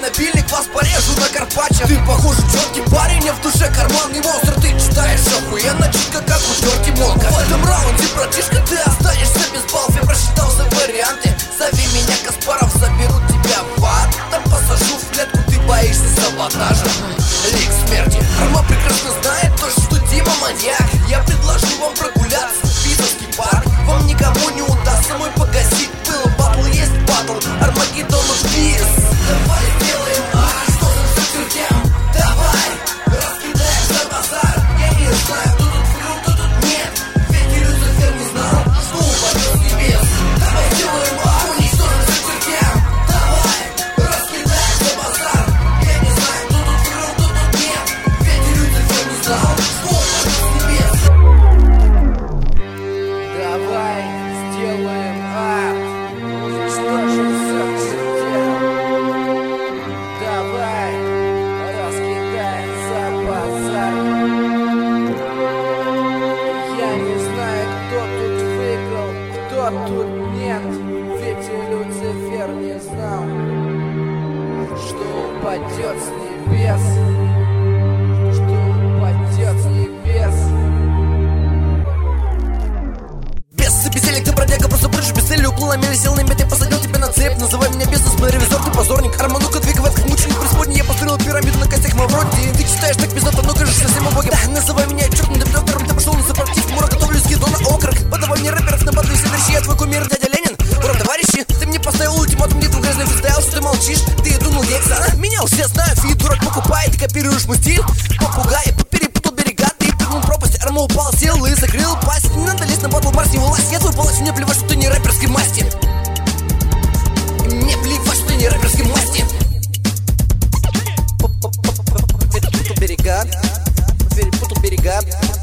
напильник, вас порежу на карпаччо. Ты похож четкий парень, а в душе карманный монстр. Ты читаешь охуенно, читка как у Терки Монка. В этом раунде, братишка, ты останешься без баллов. Я просчитал все варианты, зови меня Каспаров. Заберу тебя в ад, там посажу в клетку. Ты боишься саботажа, лик смерти. Арма прекрасно знает то, что Дима маньяк. Я предложу вам прогуляться в Питерский парк. Вам никому не удастся мой погасить пыл. Батл есть батл, Армагеддон бис. Давай сделаем что за все чертям. Давай, раскидаем за базар. Я не знаю, кто тут вру, кто тут нет. Ведь Люцифер не знал, что упадет с небес. Давай сделаем уничтожим все чертям. Давай, раскидаем за базар. Я не знаю, кто тут вру, кто тут нет. Ведь Люцифер не знал, что упадет с небес. Давай сделаем уничтожим все чертям. Давай, раскидаем за базар. Я не знаю, кто тут выиграл, кто тут нет. Ведь Люцифер не знал, что упадет с небес. Что упадет с небес. Без бездельник, ты бродяга, просто брыжешь без цели. Уплыл мели, сел на мед, я посадил тебя на цепь. Называй меня бизнес-ревизор, ты позорник. Арманука двигает как мученик преисподней. Я построил пирамиду на костях Мавроди. Ты читаешь так бездатно, но кажешься всем убогим. Да, называй меня чертным доктором, ты пошел на сопротив. Мура, готовлю скиду на окорок. Подавай мне рэперов на батлы, все верши. Я твой кумир, дядя Ленин. Ура, товарищи, ты мне поставил ультиматум, где твой грязный фристайл. Что ты молчишь? Ты думал, я Иксана? Меня уже знаю, фит дурак покупает. Ты копируешь мой стиль. Попугай, перепутал берега. Ты прыгнул в пропасть, арма упал, сел и закрыл пасть. Не надо лезть на батл, Марс не вылазь. Я твой палач, мне плевать, что ты не рэперской масти. Мне плевать, что ты не рэперской масти. Перепутал берега.